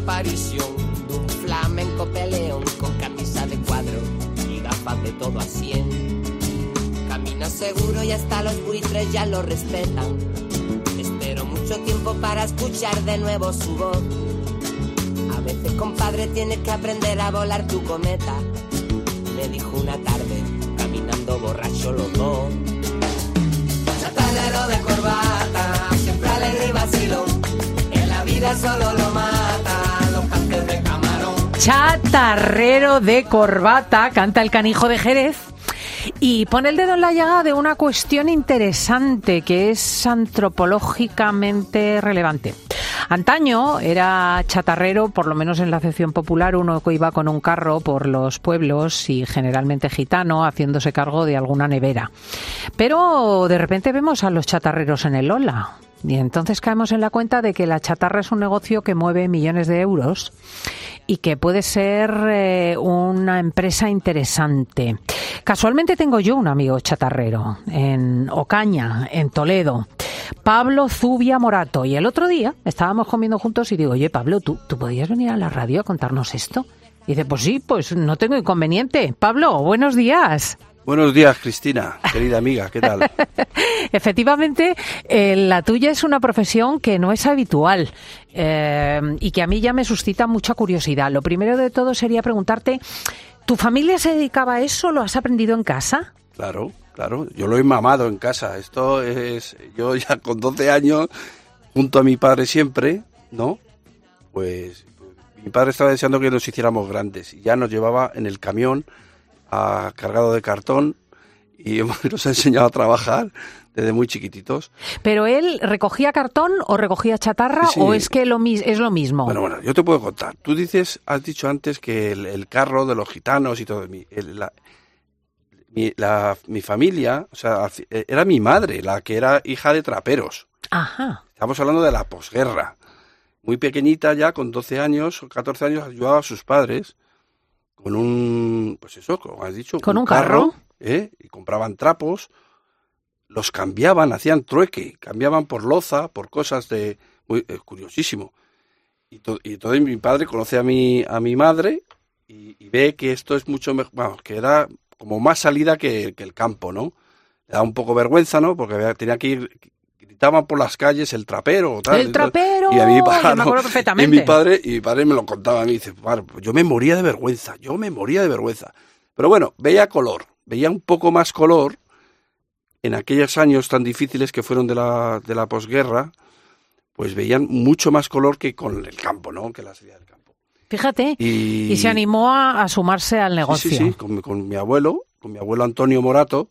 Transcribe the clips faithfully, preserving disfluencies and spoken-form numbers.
aparición de un flamenco peleón con camisa de cuadro y gafas de todo a cien. Camina seguro y hasta los buitres ya lo respetan. Espero mucho tiempo para escuchar de nuevo su voz. A veces, compadre, tienes que aprender a volar tu cometa, me dijo una tarde, caminando borracho los dos. Chatarrero de corbata, siempre alegre y vacilón, en la vida solo lo mata los cantes de camarón. Chatarrero de corbata, canta el Canijo de Jerez. Y pone el dedo en la llaga de una cuestión interesante que es antropológicamente relevante. Antaño era chatarrero, por lo menos en la acepción popular, uno que iba con un carro por los pueblos y generalmente gitano, haciéndose cargo de alguna nevera. Pero de repente vemos a los chatarreros en el Ola. Y entonces caemos en la cuenta de que la chatarra es un negocio que mueve millones de euros y que puede ser eh, una empresa interesante. Casualmente tengo yo un amigo chatarrero en Ocaña, en Toledo, Pablo Zubia Morato. Y el otro día estábamos comiendo juntos y digo, oye, Pablo, ¿tú, ¿tú podías venir a la radio a contarnos esto? Y dice, pues sí, pues no tengo inconveniente. Pablo, buenos días. Buenos días, Cristina, querida amiga, ¿qué tal? Efectivamente, eh, la tuya es una profesión que no es habitual eh, y que a mí ya me suscita mucha curiosidad. Lo primero de todo sería preguntarte, ¿tu familia se dedicaba a eso? ¿Lo has aprendido en casa? Claro, claro, yo lo he mamado en casa. Esto es, yo ya con doce años, junto a mi padre siempre, ¿no? Pues mi padre estaba deseando que nos hiciéramos grandes y ya nos llevaba en el camión a, cargado de cartón y nos ha enseñado a trabajar desde muy chiquititos. ¿Pero él recogía cartón o recogía chatarra sí, o es que lo, es lo mismo? Bueno, bueno, yo te puedo contar. Tú dices, has dicho antes que el, el carro de los gitanos y todo, mi, el, la, mi, la, mi familia, o sea, era mi madre la que era hija de traperos. Ajá. Estamos hablando de la posguerra. Muy pequeñita ya, con doce años o catorce años, ayudaba a sus padres con un, pues eso, como has dicho, con un, un carro, carro ¿eh? Y compraban trapos, los cambiaban, hacían trueque, cambiaban por loza, por cosas de, muy eh, curiosísimo. Y, to, y todo mi padre conoce a mi a mi madre y, y ve que esto es mucho mejor, bueno, que era como más salida que, que el campo, ¿no? Le da un poco vergüenza, ¿no? Porque tenía que ir, gritaban por las calles el trapero, tal, el trapero, y a mi padre, me acuerdo perfectamente. Y mi padre, y mi padre me lo contaba a mí, dice, yo me moría de vergüenza, yo me moría de vergüenza. Pero bueno, veía color, veía un poco más color en aquellos años tan difíciles que fueron de la de la posguerra, pues veían mucho más color que con el campo, ¿no? Que la salida del campo. Fíjate, y, y se animó a, a sumarse al negocio. Sí, sí, sí, con, con mi abuelo, con mi abuelo Antonio Morato,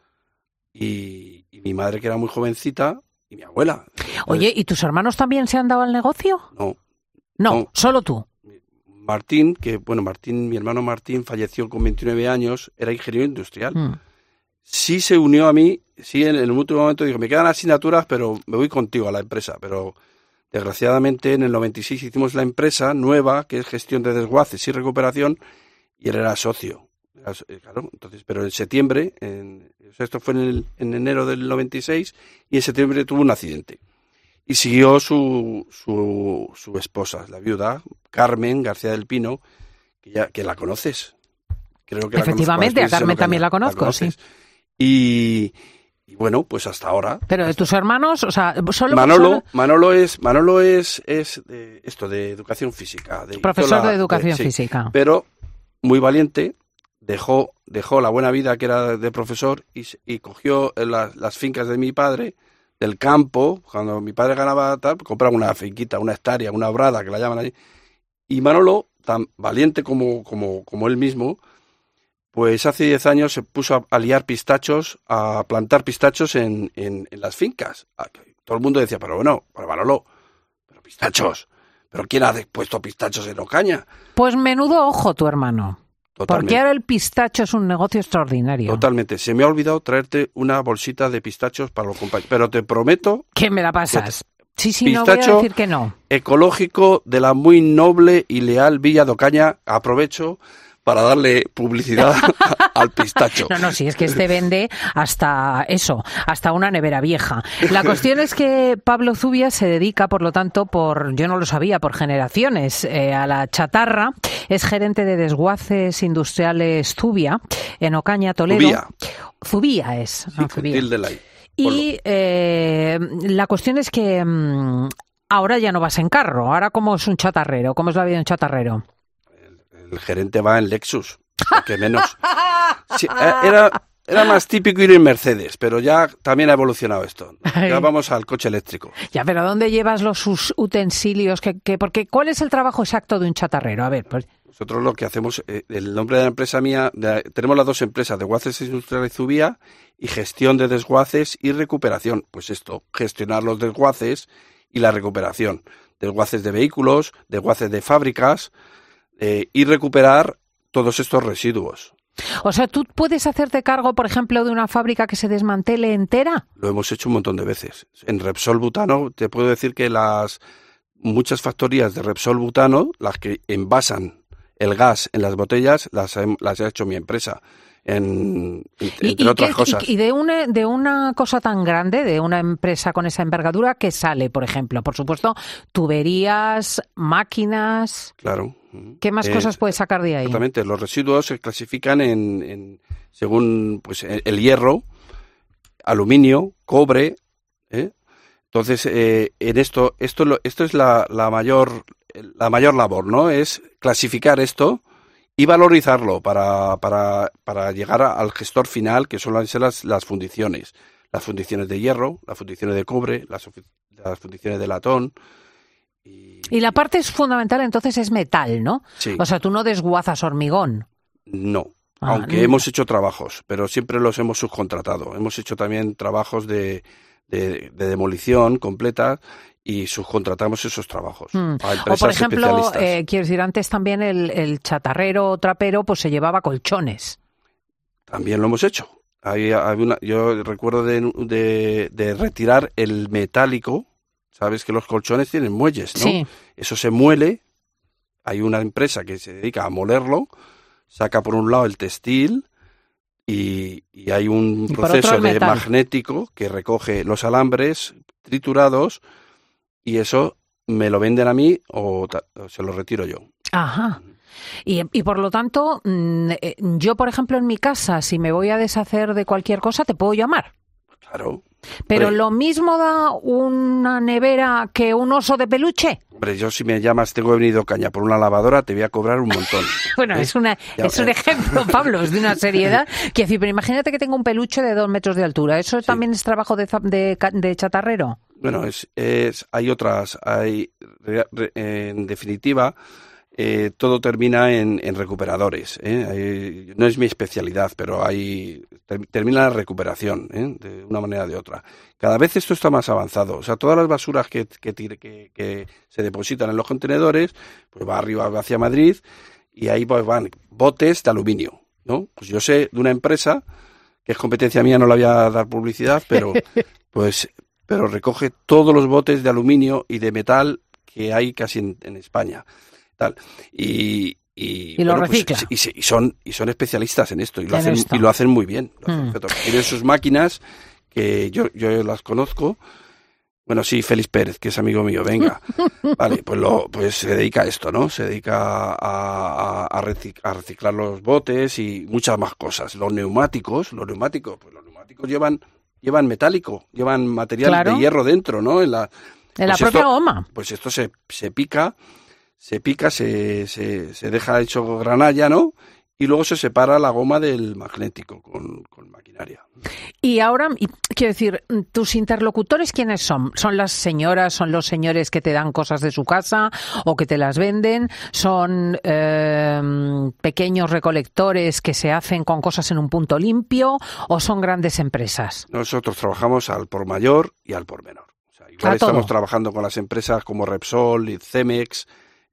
y, y mi madre que era muy jovencita, y mi abuela. Entonces, oye, ¿y tus hermanos también se han dado al negocio? No. No, no solo tú. Martín, que bueno, Martín, mi hermano Martín falleció con veintinueve años, era ingeniero industrial. Mm. Sí se unió a mí, sí en el último momento dijo, me quedan asignaturas, pero me voy contigo a la empresa. Pero desgraciadamente en el noventa y seis hicimos la empresa nueva, que es gestión de desguaces y recuperación, y él era socio. Era, claro, entonces, pero en septiembre, en, o sea, esto fue en, el, en enero del noventa y seis, y en septiembre tuvo un accidente. Y siguió su, su, su esposa, la viuda, Carmen García del Pino, que ya que la conoces. Creo que efectivamente, la a Carmen también la conozco, la sí. Y, y bueno, pues hasta ahora. Pero de hasta tus hermanos, o sea, solo Manolo, solo... Manolo es Manolo es es de esto de educación física, de, profesor la, de educación de, física. Sí, pero muy valiente, dejó dejó la buena vida que era de profesor y, y cogió la, las fincas de mi padre del campo. Cuando mi padre ganaba tal, compraba una finquita, una hectárea, una brada que la llaman ahí. Y Manolo, tan valiente como como como él mismo, pues hace diez años se puso a, a liar pistachos, a plantar pistachos en, en, en las fincas. Todo el mundo decía, pero bueno, pero Manolo, pero pistachos, pero ¿quién ha puesto pistachos en Ocaña? Pues menudo ojo tu hermano. Totalmente. Porque ahora el pistacho es un negocio extraordinario. Totalmente. Se me ha olvidado traerte una bolsita de pistachos para los compañeros, pero te prometo... que me la pasas. Te... Sí, sí, no voy a decir que no. Ecológico de la muy noble y leal Villa de Ocaña. Aprovecho para darle publicidad al pistacho. No, no, sí, es que este vende hasta eso, hasta una nevera vieja. La cuestión es que Pablo Zubia se dedica, por lo tanto, por, yo no lo sabía, por generaciones, eh, a la chatarra. Es gerente de desguaces industriales Zubia, en Ocaña, Toledo. Zubia. Zubia es. Sí, Ah, Zubia. de la I. Y eh, la cuestión es que mmm, ahora ya no vas en carro. Ahora, ¿cómo es un chatarrero? ¿Cómo es la vida de un chatarrero? El gerente va en Lexus, que menos. Sí, era, era más típico ir en Mercedes, pero ya también ha evolucionado esto. Ya vamos al coche eléctrico. Ya, pero ¿dónde llevas los sus utensilios? Que, que, porque ¿cuál es el trabajo exacto de un chatarrero? A ver, pues... Nosotros lo que hacemos, eh, el nombre de la empresa mía, de, tenemos las dos empresas, Desguaces Industriales Zubia y Gestión de Desguaces y Recuperación. Pues esto, gestionar los desguaces y la recuperación. Desguaces de vehículos, desguaces de fábricas... Eh, y recuperar todos estos residuos. O sea, ¿tú puedes hacerte cargo, por ejemplo, de una fábrica que se desmantele entera? Lo hemos hecho un montón de veces. En Repsol Butano, te puedo decir que las muchas factorías de Repsol Butano, las que envasan el gas en las botellas, las, las ha hecho mi empresa. En, entre ¿Y, y otras qué, cosas. Y de una, de una cosa tan grande, de una empresa con esa envergadura, ¿qué sale, por ejemplo? Por supuesto, tuberías, máquinas... Claro. ¿Qué más eh, cosas puedes sacar de ahí? Exactamente. Los residuos se clasifican en, en según pues el hierro, aluminio, cobre. ¿eh? Entonces, eh, en esto, esto, esto es la, la mayor, la mayor labor, ¿no? Es clasificar esto y valorizarlo para, para, para llegar al gestor final, que son las, las fundiciones. Las fundiciones de hierro, las fundiciones de cobre, las, las fundiciones de latón. Y, y la parte es fundamental, entonces, es metal, ¿no? Sí. O sea, tú no desguazas hormigón. No, ah, aunque no. hemos hecho trabajos, pero siempre los hemos subcontratado. Hemos hecho también trabajos de, de, de demolición completa y subcontratamos esos trabajos mm. a empresas o por ejemplo, especialistas. Eh, quiero decir, antes también el, el chatarrero o trapero pues se llevaba colchones. También lo hemos hecho. Hay, hay una, yo recuerdo de, de, de retirar el metálico. Sabes que los colchones tienen muelles, ¿no? Sí. Eso se muele. Hay una empresa que se dedica a molerlo. Saca por un lado el textil y, y hay un y proceso de magnético que recoge los alambres triturados y eso me lo venden a mí o, ta, o se lo retiro yo. Ajá. Y, y por lo tanto, yo, por ejemplo, en mi casa, si me voy a deshacer de cualquier cosa, te puedo llamar. Claro. Pero hombre, lo mismo da una nevera que un oso de peluche. Hombre, yo si me llamas, tengo venido caña por una lavadora, te voy a cobrar un montón. Bueno, ¿eh? es una ya, es un ejemplo, Pablo, es de una seriedad. Que decir, pero imagínate que tengo un peluche de dos metros de altura. ¿Eso sí. también es trabajo de, de, de chatarrero? Bueno, es, es hay otras, hay en definitiva. Eh, todo termina en, en recuperadores. ¿eh? Hay, no es mi especialidad, pero hay ter, termina la recuperación ¿eh? de una manera o de otra. Cada vez esto está más avanzado. O sea, todas las basuras que, que, que, que se depositan en los contenedores, pues va arriba, va hacia Madrid, y ahí pues van botes de aluminio, ¿no? Pues yo sé de una empresa, que es competencia mía, no la voy a dar publicidad, pero pues pero recoge todos los botes de aluminio y de metal que hay casi en, en España. Tal. Y, y, y lo bueno, recicla. Pues, y, y, son, y son especialistas en esto y lo, en hacen, esto. y lo hacen muy bien. Lo hacen mm. Tienen sus máquinas, que yo, yo las conozco. Bueno, sí, Félix Pérez, que es amigo mío, venga. Vale, pues, lo, pues se dedica a esto, ¿no? Se dedica a, a, a, recic- a reciclar los botes y muchas más cosas. Los neumáticos, los neumáticos, pues los neumáticos llevan, llevan metálico, llevan material claro. de hierro dentro, ¿no? En la, en pues la propia esto, goma. Pues esto se, se pica. Se pica, se, se, se deja hecho granalla, ¿no? Y luego se separa la goma del magnético con, con maquinaria. Y ahora, quiero decir, ¿tus interlocutores quiénes son? ¿Son las señoras, son los señores que te dan cosas de su casa o que te las venden? ¿Son eh, pequeños recolectores que se hacen con cosas en un punto limpio o son grandes empresas? Nosotros trabajamos al por mayor y al por menor. O sea, igual ¿A estamos todo? trabajando con las empresas como Repsol y Cemex,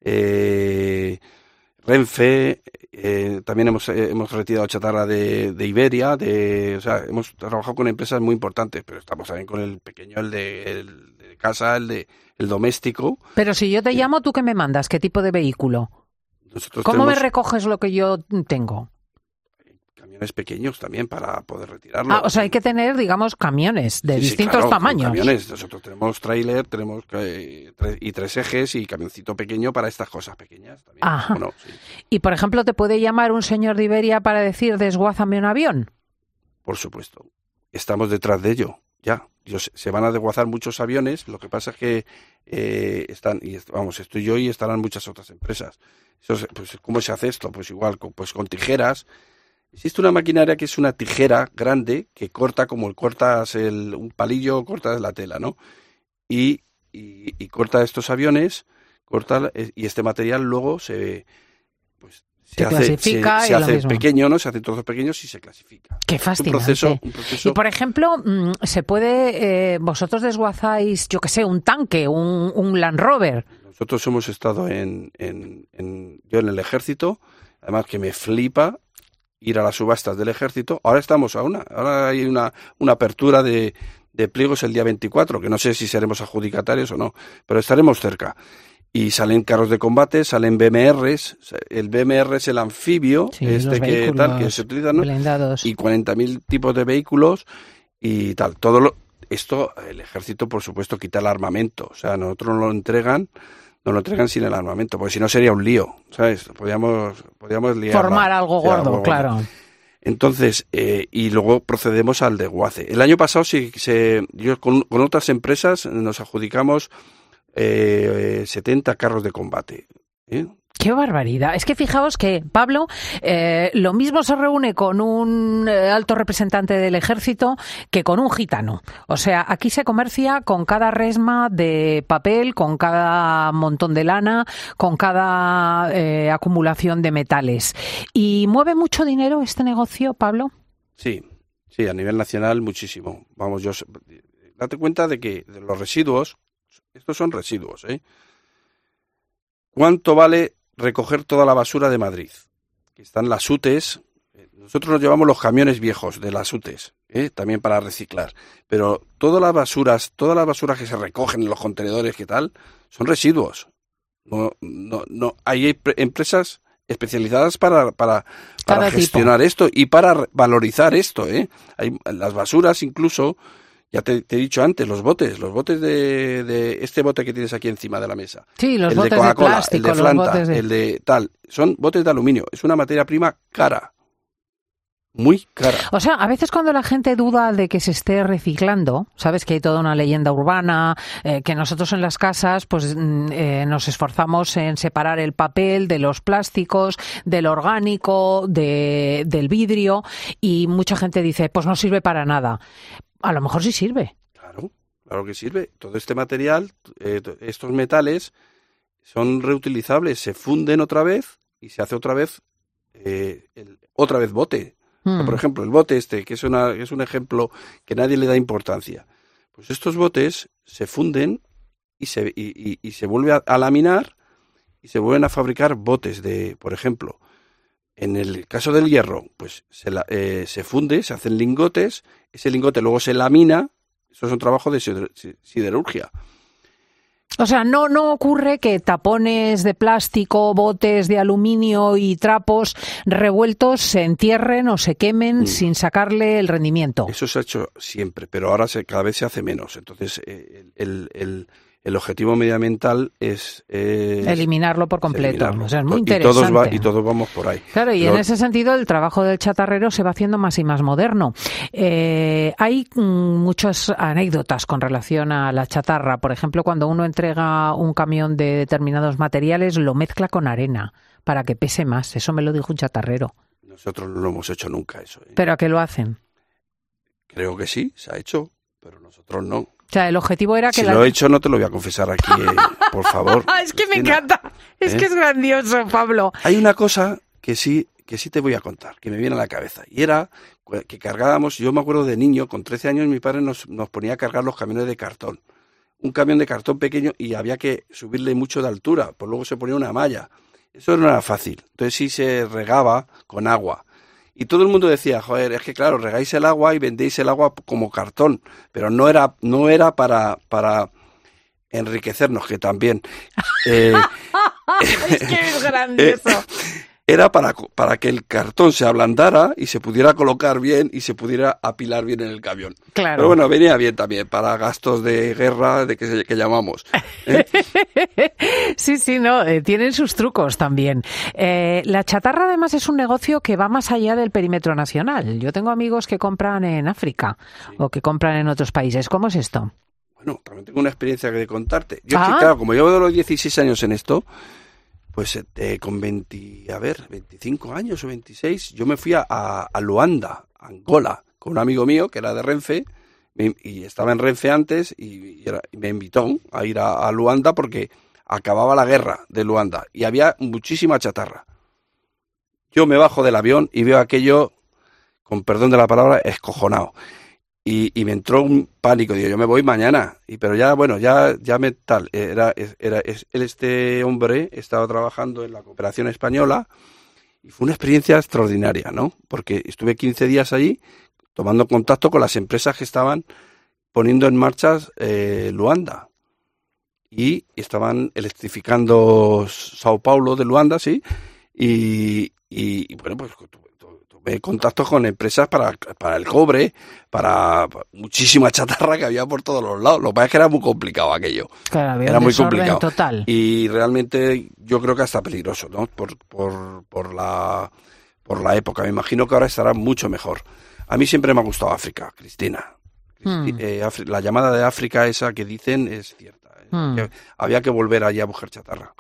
Eh, Renfe, eh, también hemos eh, hemos retirado chatarra de, de Iberia, de, o sea, hemos trabajado con empresas muy importantes, pero estamos también con el pequeño, el de, el de casa, el de el doméstico. Pero si yo te llamo, ¿tú qué me mandas? ¿Qué tipo de vehículo? Nosotros ¿Cómo tenemos me recoges lo que yo tengo? camiones pequeños también para poder retirarlo. Ah, o sea, hay que tener, digamos, camiones de Sí, sí, distintos claro, tamaños. Camiones. Nosotros tenemos tráiler, tenemos eh, tre- y tres ejes y camioncito pequeño para estas cosas pequeñas también. Ajá. Bueno, sí, Y, por ejemplo, ¿te puede llamar un señor de Iberia para decir desguázame un avión? por supuesto. Estamos detrás de ello, ya. Yo- se van a desguazar muchos aviones, lo que pasa es que eh, están, y est- vamos, estoy yo y estarán muchas otras empresas. Eso es- pues, ¿cómo se hace esto? Pues igual, con, pues con tijeras. Existe una maquinaria que es una tijera grande que corta como el cortas el, un palillo, cortas la tela, ¿no? Y, y, y corta estos aviones, corta eh, y este material luego se pues se, Se hace, clasifica se, y se lo hace mismo. pequeño, ¿no? Se hacen trozos pequeños y se clasifica. Qué Es un fascinante. proceso, un proceso. Y, por ejemplo, mm, se puede, eh, vosotros desguazáis, yo qué sé, un tanque, un, un Land Rover. Nosotros hemos estado en, en, en yo en el ejército, además que me flipa ir a las subastas del ejército. Ahora estamos a una, ahora hay una, una apertura de, de pliegos el día veinticuatro, que no sé si seremos adjudicatarios o no, pero estaremos cerca. Y salen carros de combate, salen B M Rs, el B M R es el anfibio, Sí, este los que tal, que vehículos se utiliza, ¿no? blindados. Y cuarenta mil tipos de vehículos y tal. Todo lo, esto, el ejército, por supuesto, quita el armamento. O sea, nosotros no lo entregan, no lo entregan sin el armamento, porque si no sería un lío, ¿sabes? Podríamos, podríamos liar. Formar algo gordo, claro. Entonces, eh, y luego procedemos al desguace. El año pasado, sí, se, yo con, con otras empresas nos adjudicamos eh, setenta carros de combate. ¿eh? ¡Qué barbaridad! Es que fijaos que, Pablo, eh, lo mismo se reúne con un eh, alto representante del ejército que con un gitano. O sea, aquí se comercia con cada resma de papel, con cada montón de lana, con cada eh, acumulación de metales. ¿Y mueve mucho dinero este negocio, Pablo? Sí, sí, a nivel nacional muchísimo. Vamos, yo date cuenta de que de los residuos, estos son residuos, ¿eh? ¿Cuánto vale recoger toda la basura de Madrid? Que están las U T Es. Nosotros nos llevamos los camiones viejos de las U T Es, ¿eh? También para reciclar. Pero todas las basuras, todas las basuras que se recogen en los contenedores, ¿qué tal? Son residuos. No, no, no. Hay empresas especializadas para, para, para gestionar tipo. esto y para valorizar esto, ¿eh? Hay las basuras incluso. Ya te, te he dicho antes, los botes, los botes de, de este bote que tienes aquí encima de la mesa. Sí, los el botes de Coca-Cola, de plástico, el de Flanta, los botes de... el de tal. Son botes de aluminio. Es una materia prima cara. Muy cara. O sea, a veces cuando la gente duda de que se esté reciclando, sabes que hay toda una leyenda urbana, eh, que nosotros en las casas pues eh, nos esforzamos en separar el papel de los plásticos, del orgánico, de, del vidrio, y mucha gente dice, pues no sirve para nada. A lo mejor sí sirve. Claro, claro que sirve. Todo este material, eh, estos metales, son reutilizables, se funden otra vez y se hace otra vez, eh, el, otra vez bote. Mm. O sea, por ejemplo, el bote este, que es, una, es un ejemplo que nadie le da importancia. Pues estos botes se funden y se, y, y, y se vuelve a, a laminar y se vuelven a fabricar botes de, por ejemplo, en el caso del hierro, pues se, la, eh, se funde, se hacen lingotes, ese lingote luego se lamina, eso es un trabajo de siderurgia. O sea, no, no ocurre que tapones de plástico, botes de aluminio y trapos revueltos se entierren o se quemen mm. sin sacarle el rendimiento. Eso se ha hecho siempre, pero ahora se, cada vez se hace menos. Entonces, eh, el, el, el objetivo medioambiental es, es eliminarlo por completo. Eliminarlo. O sea, es muy y interesante. Todos va, y todos vamos por ahí. Claro, y Lo... en ese sentido el trabajo del chatarrero se va haciendo más y más moderno. Eh, hay mm, muchas anécdotas con relación a la chatarra. Por ejemplo, cuando uno entrega un camión de determinados materiales, lo mezcla con arena para que pese más. Eso me lo dijo un chatarrero. Nosotros no lo hemos hecho nunca eso. ¿eh? ¿Pero a qué lo hacen? Creo que sí, se ha hecho, pero nosotros no. O sea, el objetivo era que... Si la... lo he hecho, no te lo voy a confesar aquí, eh, por favor. Es que me encanta. Es ¿eh? que es grandioso, Pablo. Hay una cosa que sí, que sí te voy a contar, que me viene a la cabeza. Y era que cargábamos, yo me acuerdo de niño, con trece años, mi padre nos, nos ponía a cargar los camiones de cartón. Un camión de cartón pequeño y había que subirle mucho de altura, pues luego se ponía una malla. Eso no era fácil. Entonces sí se regaba con agua. Y todo el mundo decía, joder, es que claro, regáis el agua y vendéis el agua como cartón, pero no era, no era para, para enriquecernos, que también. Eh, es que es grande eh, eso. Era para, para que el cartón se ablandara y se pudiera colocar bien y se pudiera apilar bien en el camión. Claro. Pero bueno, venía bien también para gastos de guerra, de que, se, que llamamos. ¿eh? Sí, sí, no, eh, tienen sus trucos también. Eh, la chatarra además es un negocio que va más allá del perímetro nacional. Yo tengo amigos que compran en África sí. o que compran en otros países. ¿Cómo es esto? Bueno, también tengo una experiencia que contarte. Yo, ah. es que, claro, como llevo de los dieciséis años en esto, pues eh, con veinte, a ver, veinticinco años o veintiséis, yo me fui a, a Luanda, Angola, con un amigo mío que era de Renfe, me, y estaba en Renfe antes, y, y, era, y me invitó a ir a, a Luanda porque acababa la guerra de Luanda y había muchísima chatarra. Yo me bajo del avión y veo aquello, con perdón de la palabra, escojonado. Y, y me entró un pánico, digo, yo me voy mañana, y pero ya, bueno, ya, ya me tal, era, era, es, este hombre estaba trabajando en la cooperación española, y fue una experiencia extraordinaria, ¿no? Porque estuve quince días allí, tomando contacto con las empresas que estaban poniendo en marcha eh, Luanda, y estaban electrificando Sao Paulo de Luanda, sí, y, y, y bueno, pues tuve contactos con empresas para, para el cobre, para, para muchísima chatarra que había por todos los lados. Lo que pasa es que era muy complicado aquello. Claro, era muy complicado. Total. Y realmente yo creo que hasta peligroso, ¿no? Por, por, por la, por la época. Me imagino que ahora estará mucho mejor. A mí siempre me ha gustado África, Cristina. Hmm. Eh, Afri- la llamada de África esa que dicen es cierta. Hmm. Que había que volver allí a buscar chatarra.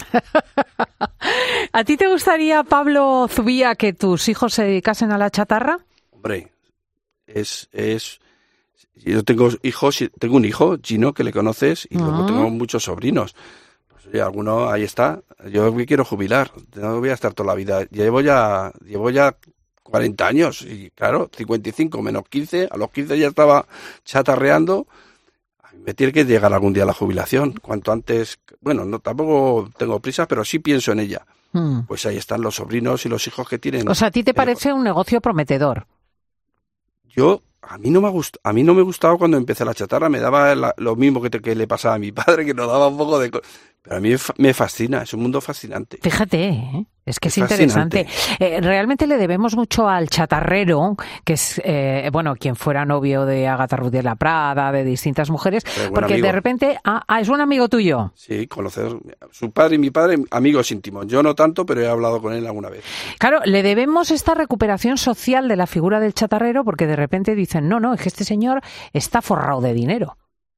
¿A ti te gustaría, Pablo Zubía, que tus hijos se dedicasen a la chatarra? Hombre, es, es, yo tengo hijos, tengo un hijo, Gino, que le conoces, y uh-huh. luego tengo muchos sobrinos. Pues oye, alguno, ahí está. Yo me quiero jubilar, no voy a estar toda la vida. Llevo ya, llevo ya cuarenta años, y claro, cincuenta y cinco menos quince, a los quince ya estaba chatarreando. Me tiene que llegar algún día la jubilación, cuanto antes. Bueno, no tampoco tengo prisa, pero sí pienso en ella. Hmm. Pues ahí están los sobrinos y los hijos que tienen. O sea, ¿a ti te parece un negocio prometedor? Yo, a mí no me gust, a mí no me gustaba cuando empecé la chatarra, me daba la, lo mismo que, te, que le pasaba a mi padre, que nos daba un poco de... Pero a mí me fascina, es un mundo fascinante. Fíjate, ¿eh? es que es, es interesante. Eh, realmente le debemos mucho al chatarrero, que es, eh, bueno, quien fuera novio de Agatha Ruiz de la Prada, de distintas mujeres, porque amigo. de repente, ah, ah, es un amigo tuyo. Sí, conocer, su padre y mi padre, amigos íntimos. Yo no tanto, pero he hablado con él alguna vez. Claro, le debemos esta recuperación social de la figura del chatarrero, porque de repente dicen, no, no, es que este señor está forrado de dinero.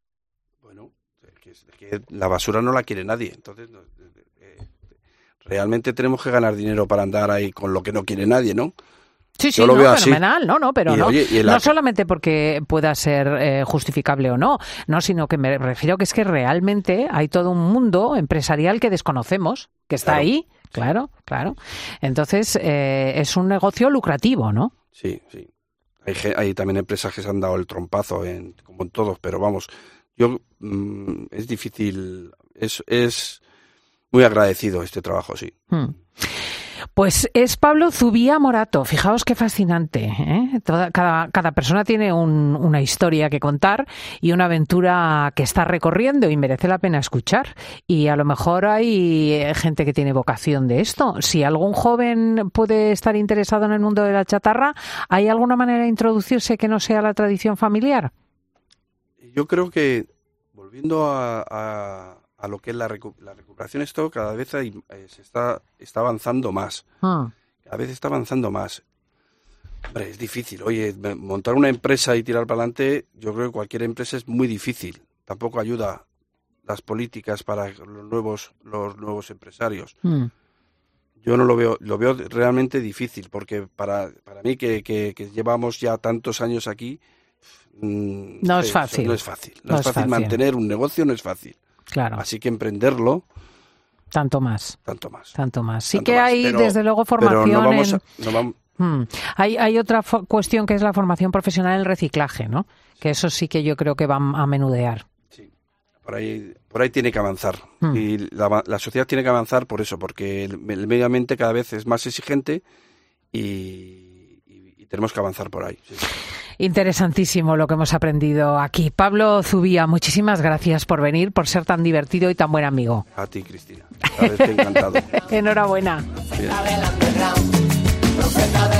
Que la basura no la quiere nadie, entonces eh, realmente tenemos que ganar dinero para andar ahí con lo que no quiere nadie, ¿no? Sí, sí, no, fenomenal, así. no, no, pero y, no, oye, no la... solamente porque pueda ser eh, justificable o no, no, sino que me refiero que es que realmente hay todo un mundo empresarial que desconocemos, que está claro. ahí, claro, claro. Entonces eh, es un negocio lucrativo, ¿no? Sí, sí. Hay, hay también empresas que se han dado el trompazo, en, como en todos, pero vamos... Yo mmm, es difícil, es, es muy agradecido este trabajo, sí. Hmm. Pues es Pablo Zubía Morato. Fijaos qué fascinante, ¿eh? Toda, cada, cada persona tiene un, una historia que contar y una aventura que está recorriendo y merece la pena escuchar. Y a lo mejor hay gente que tiene vocación de esto. Si algún joven puede estar interesado en el mundo de la chatarra, ¿hay alguna manera de introducirse que no sea la tradición familiar? Yo creo que, volviendo a, a, a lo que es la, recu- la recuperación, esto cada vez hay, eh, se está, está avanzando más. Ah. Cada vez está avanzando más. Hombre, es difícil. Oye, montar una empresa y tirar para adelante, yo creo que cualquier empresa es muy difícil. Tampoco ayuda las políticas para los nuevos, los nuevos empresarios. Mm. Yo no lo veo, lo veo realmente difícil, porque para, para mí que, que, que llevamos ya tantos años aquí, No es fácil. No es fácil. No, no es, fácil, fácil mantener un negocio, no es fácil. Claro. Así que emprenderlo. Tanto más. Tanto más. Tanto más. Sí tanto que más. hay, pero, desde luego, formación pero no vamos en... a, no vamos... Hmm. Hay, hay otra fo- cuestión que es la formación profesional en el reciclaje, ¿no? Que eso sí que yo creo que va a menudear. Sí. Por ahí, por ahí tiene que avanzar. Hmm. Y la, la sociedad tiene que avanzar por eso, porque el, el medio ambiente cada vez es más exigente y... tenemos que avanzar por ahí. Sí. Interesantísimo lo que hemos aprendido aquí. Pablo Zubía, muchísimas gracias por venir, por ser tan divertido y tan buen amigo. A ti, Cristina. Sabes que encantado. Enhorabuena. Bien.